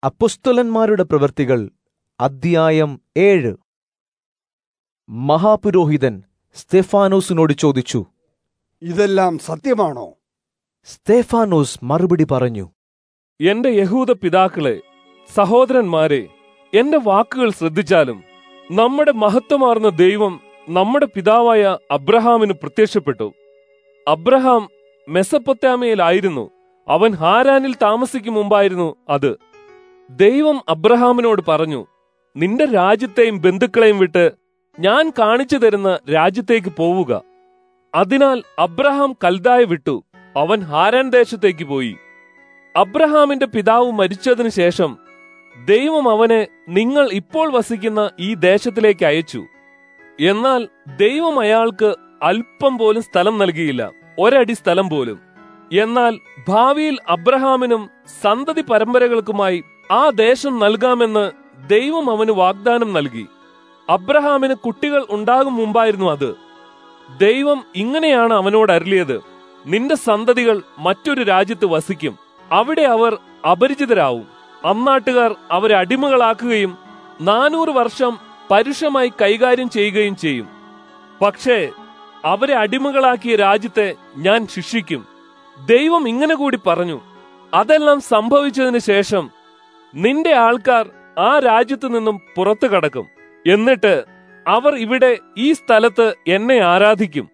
അപ്പൊസ്തലന്മാരുടെ പ്രവൃത്തികൾ അധ്യായം 7. മഹാപുരോഹിതൻ സ്തെഫാനോസിനോട് ചോദിച്ചു, ഇതെല്ലാം സത്യമാണോ? സ്തെഫാനോസ് മറുപടി പറഞ്ഞു, എന്റെ യഹൂദ പിതാക്കളെ, സഹോദരന്മാരെ, എന്റെ വാക്കുകൾ ശ്രദ്ധിച്ചാലും നമ്മുടെ മഹത്വമാർന്ന ദൈവം നമ്മുടെ പിതാവായ അബ്രഹാമിന് പ്രത്യക്ഷപ്പെട്ടു. അബ്രഹാം മെസൊപ്പൊത്താമിയയിലായിരുന്നു. അവൻ ഹാരാനിൽ താമസിക്കും മുമ്പായിരുന്നു അത്. ദൈവം അബ്രഹാമിനോട് പറഞ്ഞു, നിന്റെ രാജ്യത്തെയും ബന്ധുക്കളെയും വിട്ട് ഞാൻ കാണിച്ചു തരുന്ന രാജ്യത്തേക്ക് പോവുക. അതിനാൽ അബ്രഹാം കൽദായ വിട്ടു. അവൻ ഹാരാൻ ദേശത്തേക്ക് പോയി. അബ്രഹാമിന്റെ പിതാവ് മരിച്ചതിനു ശേഷം ദൈവം അവനെ നിങ്ങൾ ഇപ്പോൾ വസിക്കുന്ന ഈ ദേശത്തിലേക്ക് അയച്ചു. എന്നാൽ ദൈവം അയാൾക്ക് അല്പം പോലും സ്ഥലം നൽകിയില്ല, ഒരടി സ്ഥലം പോലും. എന്നാൽ ഭാവിയിൽ അബ്രഹാമിനും സന്തതി പരമ്പരകൾക്കുമായി ആ ദേശം നൽകാമെന്ന് ദൈവം അവന് വാഗ്ദാനം നൽകി. അബ്രഹാമിന് കുട്ടികൾ ഉണ്ടാകും മുമ്പായിരുന്നു അത്. ദൈവം ഇങ്ങനെയാണ് അവനോട് അരുളിയത്, നിന്റെ സന്തതികൾ മറ്റൊരു രാജ്യത്ത് വസിക്കും. അവിടെ അവർ അപരിചിതരാവും. അന്നാട്ടുകാർ അവരെ അടിമകളാക്കുകയും 400 വർഷം പരുഷമായി കൈകാര്യം ചെയ്യുകയും ചെയ്യും. പക്ഷേ അവരെ അടിമകളാക്കിയ രാജ്യത്തെ ഞാൻ ശിക്ഷിക്കും. ദൈവം ഇങ്ങനെ കൂടി പറഞ്ഞു, അതെല്ലാം സംഭവിച്ചതിന് ശേഷം നിന്റെ ആൾക്കാർ ആ രാജ്യത്തു നിന്നും പുറത്തു കടക്കും. എന്നിട്ട് അവർ ഇവിടെ ഈ സ്ഥലത്ത് എന്നെ ആരാധിക്കും.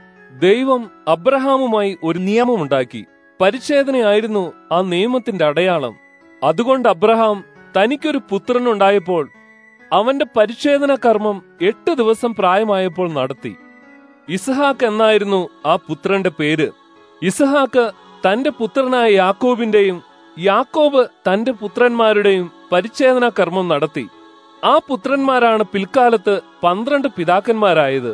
ദൈവം അബ്രഹാമുമായി ഒരു നിയമമുണ്ടാക്കി. പരിച്ഛേദനയായിരുന്നു ആ നിയമത്തിന്റെ അടയാളം. അതുകൊണ്ട് അബ്രഹാം തനിക്കൊരു പുത്രനുണ്ടായപ്പോൾ അവന്റെ പരിച്ഛേദന കർമ്മം 8 ദിവസം പ്രായമായപ്പോൾ നടത്തി. ഇസ്ഹാക്ക് എന്നായിരുന്നു ആ പുത്രന്റെ പേര്. ഇസ്ഹാക്ക് തന്റെ പുത്രനായ യാക്കോബിന്റെയും യാക്കോബ് തന്റെ പുത്രന്മാരുടെയും പരിച്ഛേദന കർമ്മം നടത്തി. ആ പുത്രന്മാരാണ് പിൽക്കാലത്ത് 12 പിതാക്കന്മാരായത്.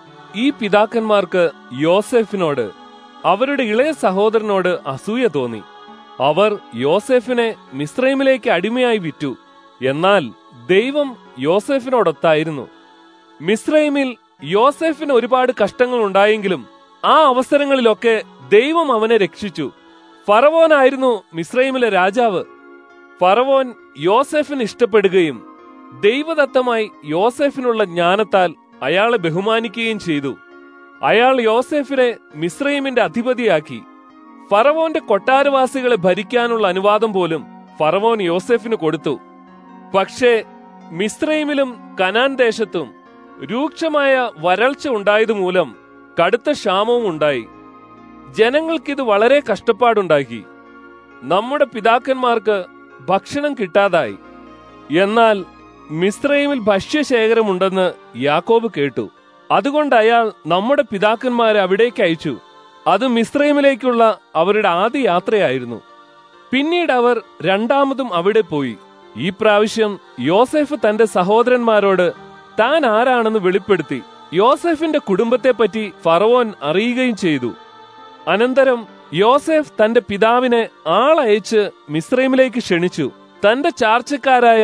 ഈ പിതാക്കന്മാർക്ക് യോസേഫിനോട് അവരുടെ ഇളയ സഹോദരനോട് അസൂയ തോന്നി. അവർ യോസേഫിനെ മിസ്രൈമിലേക്ക് അടിമയായി വിറ്റു. എന്നാൽ ദൈവം യോസേഫിനോടൊത്തായിരുന്നു. മിസ്രൈമിൽ യോസേഫിന് ഒരുപാട് കഷ്ടങ്ങൾ ഉണ്ടായെങ്കിലും ആ അവസരങ്ങളിലൊക്കെ ദൈവം അവനെ രക്ഷിച്ചു. ഫറവോനായിരുന്നു മിസ്രൈമിലെ രാജാവ്. ഫറവോൻ യോസേഫിന് ഇഷ്ടപ്പെടുകയും ദൈവദത്തമായി യോസേഫിനുള്ള ജ്ഞാനത്താൽ അയാളെ ബഹുമാനിക്കുകയും ചെയ്തു. അയാൾ യോസേഫിനെ മിസ്രൈമിന്റെ അധിപതിയാക്കി. ഫറവോന്റെ കൊട്ടാരവാസികളെ ഭരിക്കാനുള്ള അനുവാദം പോലും ഫറവോൻ യോസേഫിന് കൊടുത്തു. പക്ഷേ മിസ്രൈമിലും കനാൻ ദേശത്തും രൂക്ഷമായ വരൾച്ച ഉണ്ടായതുമൂലം കടുത്ത ക്ഷാമവും ഉണ്ടായി. ജനങ്ങൾക്കിത് വളരെ കഷ്ടപ്പാടുണ്ടാക്കി. നമ്മുടെ പിതാക്കന്മാർക്ക് ഭക്ഷണം കിട്ടാതായി. എന്നാൽ മിസ്രൈമിൽ ഭക്ഷ്യശേഖരമുണ്ടെന്ന് യാക്കോബ് കേട്ടു. അതുകൊണ്ട് അയാൾ നമ്മുടെ പിതാക്കന്മാരെ അവിടേക്ക് അയച്ചു. അത് മിസ്രൈമിലേക്കുള്ള അവരുടെ ആദ്യ യാത്രയായിരുന്നു. പിന്നീട് അവർ രണ്ടാമതും അവിടെ പോയി. ഈ പ്രാവശ്യം യോസേഫ് തന്റെ സഹോദരന്മാരോട് താൻ ആരാണെന്ന് വെളിപ്പെടുത്തി. യോസേഫിന്റെ കുടുംബത്തെപ്പറ്റി ഫറവോൻ അറിയുകയും ചെയ്തു. അനന്തരം യോസേഫ് തന്റെ പിതാവിനെ ആളയച്ച് മിസ്രൈമിലേക്ക് ക്ഷണിച്ചു. തന്റെ ചാർച്ചക്കാരായ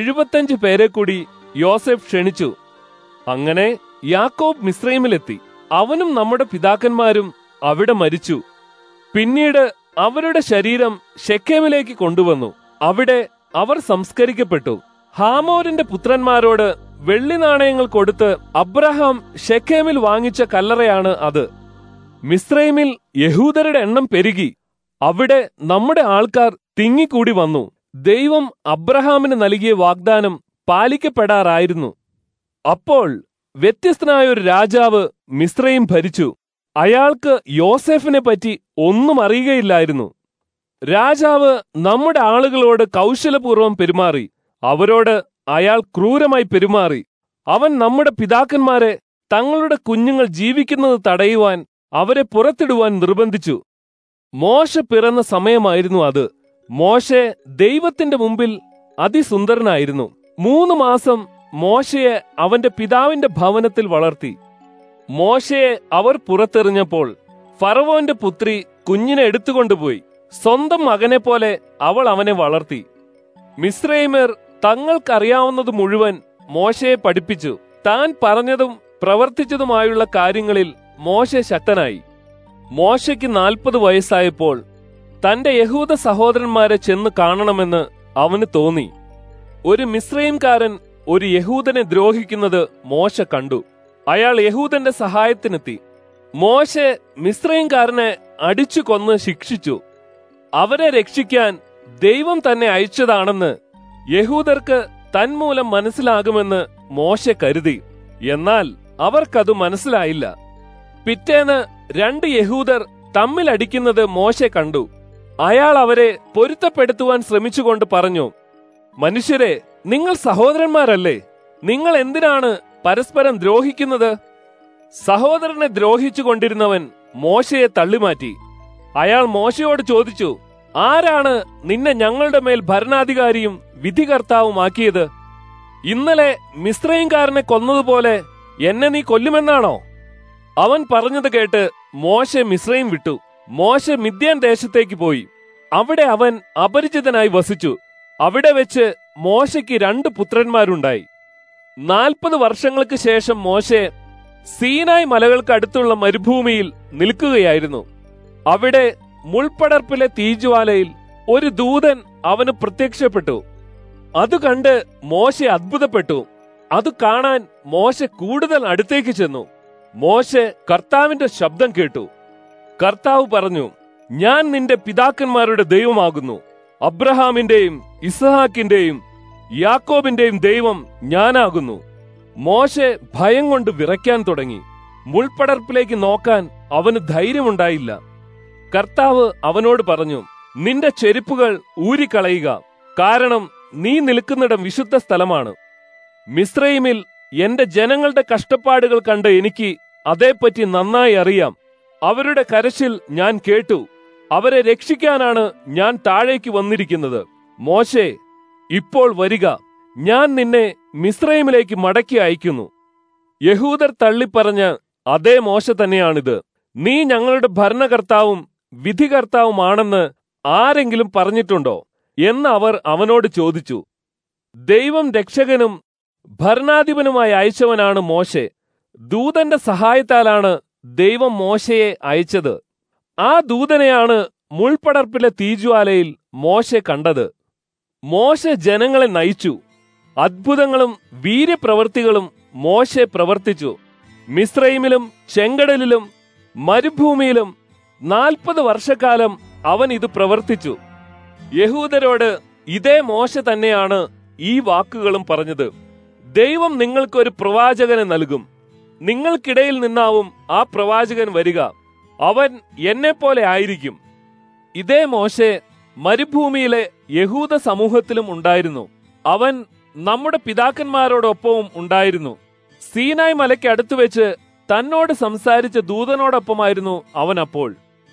75 പേരെ കൂടി യോസേഫ് ക്ഷണിച്ചു. അങ്ങനെ യാക്കോബ് മിസ്രൈമിലെത്തി. അവനും നമ്മുടെ പിതാക്കന്മാരും അവിടെ മരിച്ചു. പിന്നീട് അവരുടെ ശരീരം ശെഖേമിലേക്ക് കൊണ്ടുവന്നു. അവിടെ അവർ സംസ്കരിക്കപ്പെട്ടു. ഹാമോരിന്റെ പുത്രന്മാരോട് വെള്ളി നാണയങ്ങൾ കൊടുത്ത് അബ്രഹാം ശെഖേമിൽ വാങ്ങിച്ച കല്ലറയാണ് അത്. മിസ്രൈമിൽ യഹൂദരുടെ എണ്ണം പെരുകി. അവിടെ നമ്മുടെ ആൾക്കാർ തിങ്ങിക്കൂടി വന്നു. ദൈവം അബ്രഹാമിന് നൽകിയ വാഗ്ദാനം പാലിക്കപ്പെടാറായിരുന്നു. അപ്പോൾ വ്യത്യസ്തനായ ഒരു രാജാവ് മിസ്രൈം ഭരിച്ചു. അയാൾക്ക് യോസേഫിനെ പറ്റി ഒന്നും അറിയുകയില്ലായിരുന്നു. രാജാവ് നമ്മുടെ ആളുകളോട് കൗശലപൂർവ്വം പെരുമാറി. അവരോട് അയാൾ ക്രൂരമായി പെരുമാറി. അവൻ നമ്മുടെ പിതാക്കന്മാരെ തങ്ങളുടെ കുഞ്ഞുങ്ങൾ ജീവിക്കുന്നത് തടയുവാൻ അവരെ പുറത്തിടുവാൻ നിർബന്ധിച്ചു. മോശ പിറന്ന സമയമായിരുന്നു അത്. മോശെ ദൈവത്തിന്റെ മുമ്പിൽ അതിസുന്ദരനായിരുന്നു. 3 മാസം മോശയെ അവന്റെ പിതാവിന്റെ ഭവനത്തിൽ വളർത്തി. മോശയെ അവർ പുറത്തെറിഞ്ഞപ്പോൾ ഫറവോന്റെ പുത്രി കുഞ്ഞിനെ എടുത്തുകൊണ്ടുപോയി. സ്വന്തം മകനെ പോലെ അവൾ അവനെ വളർത്തി. മിസ്രൈമ്യർ തങ്ങൾക്കറിയാവുന്നത് മുഴുവൻ മോശയെ പഠിപ്പിച്ചു. താൻ പറഞ്ഞതും പ്രവർത്തിച്ചതുമായുള്ള കാര്യങ്ങളിൽ മോശെ ശക്തനായി. മോശയ്ക്ക് 40 വയസ്സായപ്പോൾ തന്റെ യഹൂദ സഹോദരന്മാരെ ചെന്ന് കാണണമെന്ന് അവന് തോന്നി. ഒരു മിസ്രയീംകാരൻ ഒരു യഹൂദനെ ദ്രോഹിക്കുന്നത് മോശ കണ്ടു. അയാൾ യഹൂദന്റെ സഹായത്തിനെത്തി. മോശെ മിസ്രയീംകാരനെ അടിച്ചു കൊന്ന് ശിക്ഷിച്ചു. അവരെ രക്ഷിക്കാൻ ദൈവം തന്നെ അയച്ചതാണെന്ന് യഹൂദർക്ക് തന്മൂലം മനസ്സിലാകുമെന്ന് മോശെ കരുതി. എന്നാൽ അവർക്കത് മനസ്സിലായില്ല. പിറ്റേന്ന് 2 യഹൂദർ തമ്മിൽ അടിക്കുന്നത് മോശെ കണ്ടു. അയാൾ അവരെ പൊരുത്തപ്പെടുത്തുവാൻ ശ്രമിച്ചുകൊണ്ട് പറഞ്ഞു, മനുഷ്യരെ, നിങ്ങൾ സഹോദരന്മാരല്ലേ? നിങ്ങൾ എന്തിനാണ് പരസ്പരം ദ്രോഹിക്കുന്നത്? സഹോദരനെ ദ്രോഹിച്ചു കൊണ്ടിരുന്നവൻ മോശയെ തള്ളിമാറ്റി. അയാൾ മോശയോട് ചോദിച്ചു, ആരാണ് നിന്നെ ഞങ്ങളുടെ മേൽ ഭരണാധികാരിയും വിധികർത്താവുമാക്കിയത്? ഇന്നലെ മിസ്രയീംകാരനെ കൊന്നതുപോലെ എന്നെ നീ കൊല്ലുമെന്നാണോ? അവൻ പറഞ്ഞത് കേട്ട് മോശെ മിസ്രയീം വിട്ടു. മോശെ മിദ്യാൻ ദേശത്തേക്ക് പോയി. അവിടെ അവൻ അപരിചിതനായി വസിച്ചു. അവിടെ വെച്ച് മോശയ്ക്ക് 2 പുത്രന്മാരുണ്ടായി. 40 വർഷങ്ങൾക്ക് ശേഷം മോശെ സീനായ് മലകൾക്ക് അടുത്തുള്ള മരുഭൂമിയിൽ നിൽക്കുകയായിരുന്നു. അവിടെ മുൾപടർപ്പിലെ തീജ്വാലയിൽ ഒരു ദൂതൻ അവന് പ്രത്യക്ഷപ്പെട്ടു. അത് കണ്ട് മോശെ അത്ഭുതപ്പെട്ടു. അത് കാണാൻ മോശെ കൂടുതൽ അടുത്തേക്ക് ചെന്നു. മോശെ കർത്താവിന്റെ ശബ്ദം കേട്ടു. കർത്താവ് പറഞ്ഞു, ഞാൻ നിന്റെ പിതാക്കന്മാരുടെ ദൈവമാകുന്നു. അബ്രഹാമിന്റെയും ഇസ്ഹാക്കിന്റെയും യാക്കോബിന്റെയും ദൈവം ഞാനാകുന്നു. മോശെ ഭയം കൊണ്ട് വിറയ്ക്കാൻ തുടങ്ങി. മുൾപടർപ്പിലേക്ക് നോക്കാൻ അവന് ധൈര്യമുണ്ടായില്ല. കർത്താവ് അവനോട് പറഞ്ഞു, നിന്റെ ചെരുപ്പുകൾ ഊരിക്കളയുക, കാരണം നീ നിൽക്കുന്നിടം വിശുദ്ധ സ്ഥലമാണ്. മിസ്രയീമിൽ എന്റെ ജനങ്ങളുടെ കഷ്ടപ്പാടുകൾ കണ്ട് എനിക്ക് അതേപ്പറ്റി നന്നായി അറിയാം. അവരുടെ കരച്ചിൽ ഞാൻ കേട്ടു. അവരെ രക്ഷിക്കാനാണ് ഞാൻ താഴേക്ക് വന്നിരിക്കുന്നത്. മോശെ, ഇപ്പോൾ വരിക, ഞാൻ നിന്നെ മിസ്രയീമിലേക്ക് മടക്കി അയക്കുന്നു. യഹൂദർ തള്ളിപ്പറഞ്ഞ അതേ മോശ തന്നെയാണിത്. നീ ഞങ്ങളുടെ ഭരണകർത്താവും വിധികർത്താവുമാണെന്ന് ആരെങ്കിലും പറഞ്ഞിട്ടുണ്ടോ എന്ന് അവർ അവനോട് ചോദിച്ചു. ദൈവം രക്ഷകനും ഭരണാധിപനുമായി അയച്ചവനാണ് മോശെ. ദൂതന്റെ സഹായത്താലാണ് ദൈവം മോശയെ അയച്ചത്. ആ ദൂതനെയാണ് മുൾപടർപ്പിലെ തീജ്വാലയിൽ മോശെ കണ്ടത്. മോശെ ജനങ്ങളെ നയിച്ചു. അത്ഭുതങ്ങളും വീര്യപ്രവൃത്തികളും മോശെ പ്രവർത്തിച്ചു. മിസ്രയീമിലും ചെങ്കടലിലും മരുഭൂമിയിലും 40 വർഷക്കാലം അവൻ ഇത് പ്രവർത്തിച്ചു. യഹൂദരോട് ഇതേ മോശ തന്നെയാണ് ഈ വാക്കുകളും പറഞ്ഞത്. ദൈവം നിങ്ങൾക്കൊരു പ്രവാചകനെ നൽകും. നിങ്ങൾക്കിടയിൽ നിന്നാവും ആ പ്രവാചകൻ വരിക. അവൻ എന്നെപ്പോലെ ആയിരിക്കും. ഇതേ മോശെ മരുഭൂമിയിലെ യഹൂദ സമൂഹത്തിലും ഉണ്ടായിരുന്നു. അവൻ നമ്മുടെ പിതാക്കന്മാരോടൊപ്പവും ഉണ്ടായിരുന്നു. സീനായ് മലയ്ക്ക് അടുത്ത് വെച്ച് തന്നോട് സംസാരിച്ച ദൂതനോടൊപ്പമായിരുന്നു അവൻ അപ്പോൾ.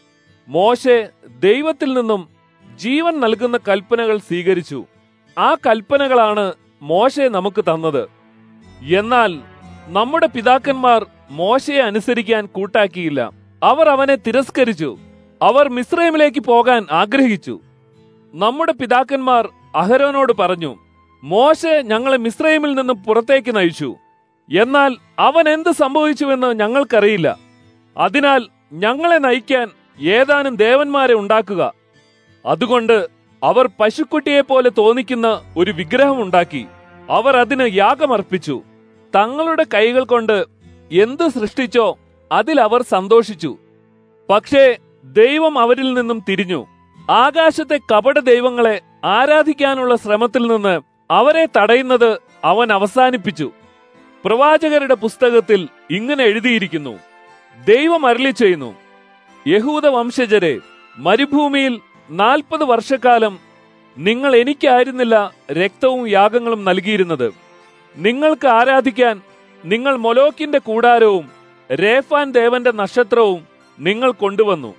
മോശെ ദൈവത്തിൽ നിന്നും ജീവൻ നൽകുന്ന കൽപ്പനകൾ സ്വീകരിച്ചു. ആ കൽപ്പനകളാണ് മോശെ നമുക്ക് തന്നത്. എന്നാൽ നമ്മുടെ പിതാക്കന്മാർ മോശയെ അനുസരിക്കാൻ കൂട്ടാക്കിയില്ല. അവർ അവനെ തിരസ്കരിച്ചു. അവർ മിസ്രയീമിലേക്ക് പോകാൻ ആഗ്രഹിച്ചു. നമ്മുടെ പിതാക്കന്മാർ അഹരോനോട് പറഞ്ഞു, മോശെ ഞങ്ങളെ മിസ്രയീമിൽ നിന്നും പുറത്തേക്ക് നയിച്ചു. എന്നാൽ അവൻ എന്ത് സംഭവിച്ചുവെന്ന് ഞങ്ങൾക്കറിയില്ല. അതിനാൽ ഞങ്ങളെ നയിക്കാൻ ഏതാനും ദേവന്മാരെ ഉണ്ടാക്കുക. അതുകൊണ്ട് അവർ പശുക്കുട്ടിയെപ്പോലെ തോന്നിക്കുന്ന ഒരു വിഗ്രഹം ഉണ്ടാക്കി. അവർ അതിന് യാഗമർപ്പിച്ചു. തങ്ങളുടെ കൈകൾ കൊണ്ട് എന്ത് സൃഷ്ടിച്ചോ അതിൽ അവർ സന്തോഷിച്ചു. പക്ഷേ ദൈവം അവരിൽ നിന്നും തിരിഞ്ഞു. ആകാശത്തെ കപട ദൈവങ്ങളെ ആരാധിക്കാനുള്ള ശ്രമത്തിൽ നിന്ന് അവരെ തടയുന്നത് അവൻ അവസാനിപ്പിച്ചു. പ്രവാചകരുടെ പുസ്തകത്തിൽ ഇങ്ങനെ എഴുതിയിരിക്കുന്നു, ദൈവം അരുളി ചെയ്യുന്നു, യഹൂദ വംശജരെ, മരുഭൂമിയിൽ 40 വർഷക്കാലം നിങ്ങൾ എനിക്കായിരുന്നില്ല രക്തവും യാഗങ്ങളും നൽകിയിരുന്നത്. നിങ്ങൾക്ക് ആരാധിക്കാൻ നിങ്ങൾ മൊലോക്കിന്റെ കൂടാരവും രേഫാൻ ദേവന്റെ നക്ഷത്രവും നിങ്ങൾ കൊണ്ടുവന്നു.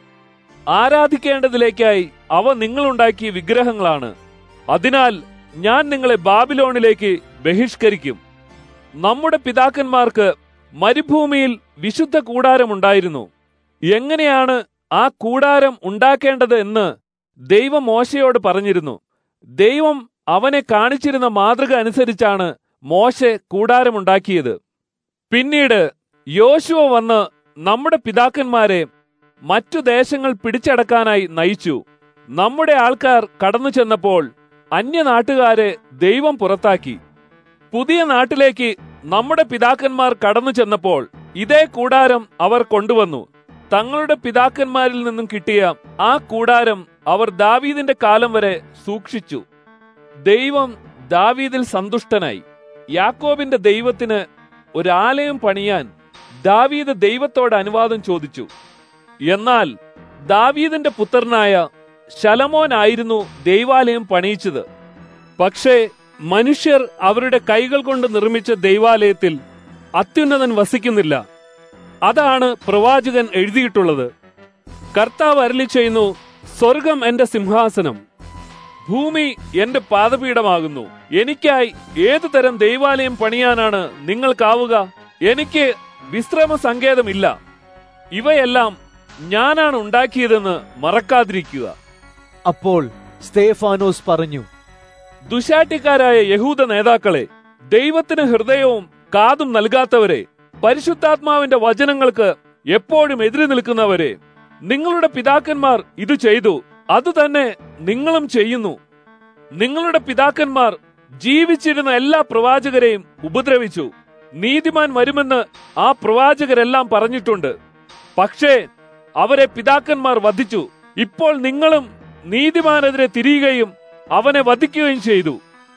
ആരാധിക്കേണ്ടതിലേക്കായി അവ നിങ്ങളുണ്ടാക്കിയ വിഗ്രഹങ്ങളാണ്. അതിനാൽ ഞാൻ നിങ്ങളെ ബാബിലോണിലേക്ക് ബഹിഷ്കരിക്കും. നമ്മുടെ പിതാക്കന്മാർക്ക് മരുഭൂമിയിൽ വിശുദ്ധ കൂടാരമുണ്ടായിരുന്നു. എങ്ങനെയാണ് ആ കൂടാരം ഉണ്ടാക്കേണ്ടത് എന്ന് ദൈവം മോശയോട് പറഞ്ഞിരുന്നു. ദൈവം അവനെ കാണിച്ചിരുന്ന മാതൃക അനുസരിച്ചാണ് മോശെ കൂടാരമുണ്ടാക്കിയത്. പിന്നീട് യോശുവ വന്ന് നമ്മുടെ പിതാക്കന്മാരെ മറ്റു ദേശങ്ങൾ പിടിച്ചടക്കാനായി നയിച്ചു. നമ്മുടെ ആൾക്കാർ കടന്നു ചെന്നപ്പോൾ അന്യനാട്ടുകാരെ ദൈവം പുറത്താക്കി. പുതിയ നാട്ടിലേക്ക് നമ്മുടെ പിതാക്കന്മാർ കടന്നു ചെന്നപ്പോൾ ഇതേ കൂടാരം അവർ കൊണ്ടുവന്നു. തങ്ങളുടെ പിതാക്കന്മാരിൽ നിന്നും കിട്ടിയ ആ കൂടാരം അവർ ദാവീദിന്റെ കാലം വരെ സൂക്ഷിച്ചു. ദൈവം ദാവീദിൽ സന്തുഷ്ടനായി. യാക്കോബിന്റെ ദൈവത്തിന് ഒരാലയം പണിയാൻ ദാവീദ് ദൈവത്തോട് അനുവാദം ചോദിച്ചു. എന്നാൽ ദാവീദിന്റെ പുത്രനായ ശലോമോൻ ആയിരുന്നു ദൈവാലയം പണിയിച്ചത്. പക്ഷേ മനുഷ്യർ അവരുടെ കൈകൾ കൊണ്ട് നിർമ്മിച്ച ദൈവാലയത്തിൽ അത്യുന്നതൻ വസിക്കുന്നില്ല. അതാണ് പ്രവാചകൻ എഴുതിയിട്ടുള്ളത്. കർത്താവ് അരുളി ചെയ്യുന്നു, സ്വർഗം എന്റെ സിംഹാസനം, ഭൂമി എന്റെ പാദപീഠമാകുന്നു. എനിക്കായി ഏതു തരം ദൈവാലയം പണിയാനാണ് നിങ്ങൾക്കാവുക? എനിക്ക് വിശ്രമ സങ്കേതമില്ല. ഇവയെല്ലാം ഞാനാണ് ഉണ്ടാക്കിയതെന്ന് മറക്കാതിരിക്കുക. അപ്പോൾ സ്തേഫാനോസ് പറഞ്ഞു, ദുശാഠ്യക്കാരായ യഹൂദ നേതാക്കളെ, ദൈവത്തിന് ഹൃദയവും കാതും നൽകാത്തവരെ, പരിശുദ്ധാത്മാവിന്റെ വചനങ്ങൾക്ക് എപ്പോഴും എതിര് നിൽക്കുന്നവരെ, നിങ്ങളുടെ പിതാക്കന്മാർ ഇത് ചെയ്തു, അതുതന്നെ നിങ്ങളും ചെയ്യുന്നു. നിങ്ങളുടെ പിതാക്കന്മാർ ജീവിച്ചിരുന്ന എല്ലാ പ്രവാചകരെയും ഉപദ്രവിച്ചു. നീതിമാൻ വരുമെന്ന് ആ പ്രവാചകരെല്ലാം പറഞ്ഞിട്ടുണ്ട്. പക്ഷേ അവരെ പിതാക്കന്മാർ വധിച്ചു. ഇപ്പോൾ നിങ്ങളും നീതിമാനെതിരെ തിരിയുകയും അവനെ വധിക്കുകയും ചെയ്തു.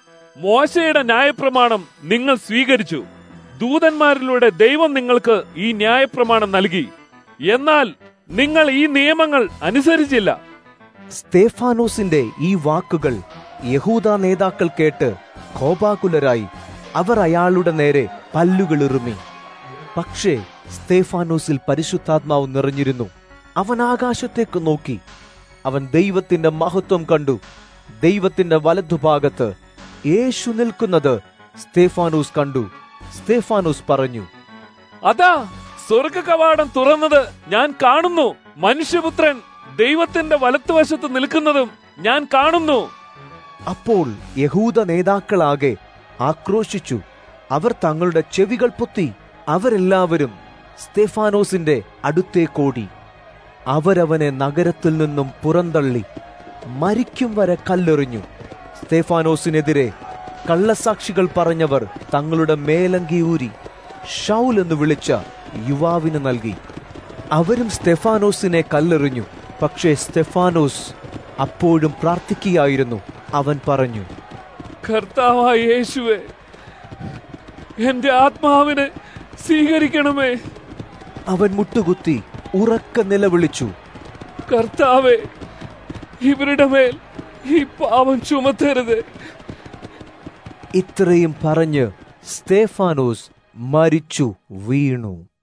മോശയുടെ ന്യായപ്രമാണം നിങ്ങൾ സ്വീകരിച്ചു. ദൂതന്മാരിലൂടെ ദൈവം നിങ്ങൾക്ക് ഈ ന്യായപ്രമാണം നൽകി. എന്നാൽ നിങ്ങൾ ഈ നിയമങ്ങൾ അനുസരിച്ചില്ല. സ്തേഫാനോസിന്റെ ഈ വാക്കുകൾ യഹൂദ നേതാക്കൾ കേട്ട് കോപാകുലരായി. അവർ അയാളുടെ നേരെ പല്ലുകളിറുമി. പക്ഷേ സ്തേഫാനോസിൽ പരിശുദ്ധാത്മാവ് നിറഞ്ഞിരുന്നു. അവൻ ആകാശത്തേക്ക് നോക്കി. അവൻ ദൈവത്തിന്റെ മഹത്വം കണ്ടു. ദൈവത്തിന്റെ വലതുഭാഗത്ത് യേശു നിൽക്കുന്നത് സ്തേഫാനോസ് കണ്ടു. സ്തേഫാനോസ് പറഞ്ഞു, അതാ സ്വർഗ കവാടം തുറന്നത് ഞാൻ കാണുന്നു. മനുഷ്യപുത്രൻ ദൈവത്തിന്റെ വലത്തുവശത്ത് നിൽക്കുന്നതും ഞാൻ കാണുന്നു. അപ്പോൾ യഹൂദ നേതാക്കളാകെ ആക്രോശിച്ചു. അവർ തങ്ങളുടെ ചെവികൾ പൊത്തി. അവരെല്ലാവരും സ്തേഫാനോസിന്റെ അടുത്തേക്കോടി. അവരവനെ നഗരത്തിൽ നിന്നും പുറന്തള്ളി മരിക്കും വരെ കല്ലെറിഞ്ഞു. സ്തേഫാനോസിനെതിരെ കള്ളസാക്ഷികൾ പറഞ്ഞവർ തങ്ങളുടെ മേലങ്കി ഊരി ശൗൽ എന്ന് വിളിച്ച യുവാവിന് നൽകി. അവരും സ്തെഫാനോസിനെ കല്ലെറിഞ്ഞു. പക്ഷേ സ്തെഫാനോസ് അപ്പോഴും പ്രാർത്ഥിക്കുകയായിരുന്നു. അവൻ പറഞ്ഞു, കർത്താവായ യേശുവേ, എന്റെ ആത്മാവിനെ സ്വീകരിക്കണമേ. അവൻ മുട്ടുകുത്തി ഉറക്കെ നിലവിളിച്ചു, കർത്താവേ, ഇവരുടെ മേൽ ഈ പാപം ചുമത്തരുത്. ഇത്രയും പറഞ്ഞ് സ്തെഫാനോസ് മരിച്ചു വീണു.